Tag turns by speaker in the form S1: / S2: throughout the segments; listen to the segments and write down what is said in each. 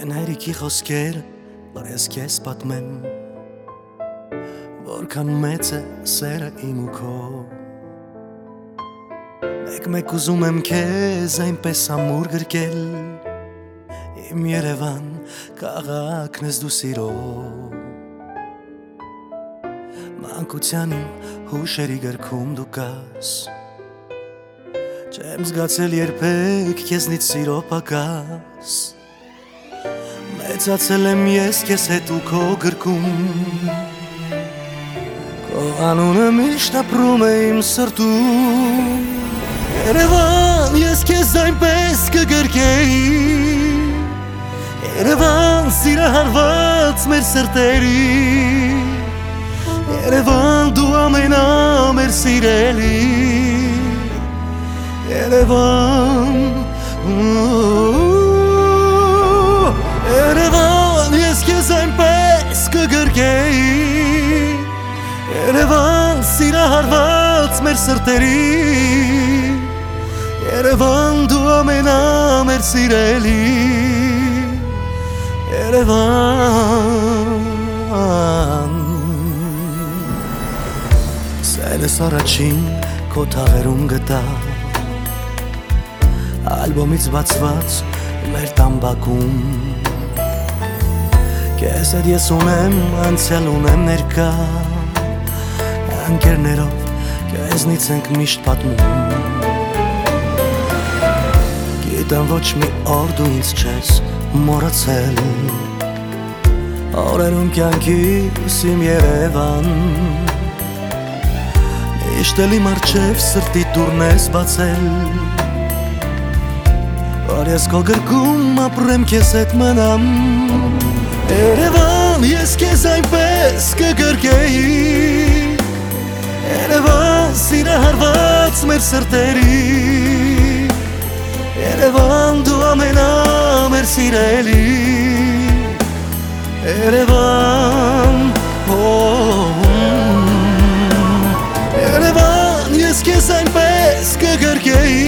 S1: Են հերիքի խոսքեր, որ ես քեզ պատմեմ, որքան մեծ է սերը իմ ու քո։ Մեկ-մեկ ուզում եմ քեզ այնպես ամուր գրկել, իմ Երևան քաղաքն ես դու սիրո։ Մանկության իմ հուշերի գրքում դու կաս, չեմ զգացել երբեք քեզնից սիրո պակաս։ Մեծացել եմ ես քեզ հետ ու քո գրքում, քո անունը միշտ ապրում է իմ սրտում։ Երևան, ես քեզ այնպես կգրկեի, Երևան, սիրահարված մեր սրտերի, Երևան, դու ամենամեր սիրելի, Երևան, Երևան, ես քեզ այնպես կգրկեի, Երևան, սիրահարված մեր սրտերի, Երևան, դու ամենամեր սիրելի, Երևան։ Սելս առաջին քո թաղերում գտա, ալբոմից բացված մեր տամբակում, քեզ հետ ես ունեմ անցյալ ունեմ ներկա, ընկերներով քեզնից ենք միշտ պատմում։ Գիտեմ ոչ մի օր դու ինձ չես մոռացել, օրերում կյանքիս իմ Երևան, միշտ էլ իմ առջև սրտի դուռն ես բացել, որ ես քո գրկում ապրեմ քեզ հետ մնամ։ Երևան, ես քեզ այնպես կգրկեի, Երևան, սիրահարված մեր սրտերի, Երևան, դու ամենամեր սիրելի, Երևան, Երևան, ես քեզ այնպես կգրկեի,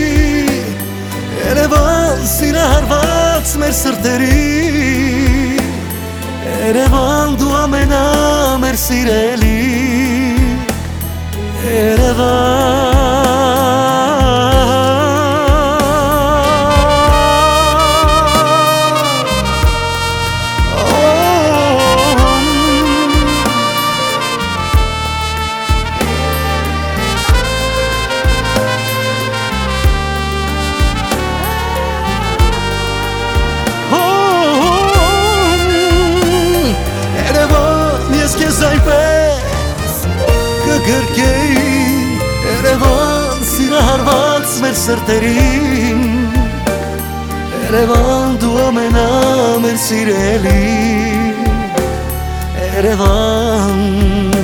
S1: Երևան, սիրահարված մեր սրտերի, Երևան, դու ամենամեր սիրելի, Երևան։ Երևան, սիրահարված մեր սրտերին, Երևան, դու ամենամեր սիրելի, Երևան։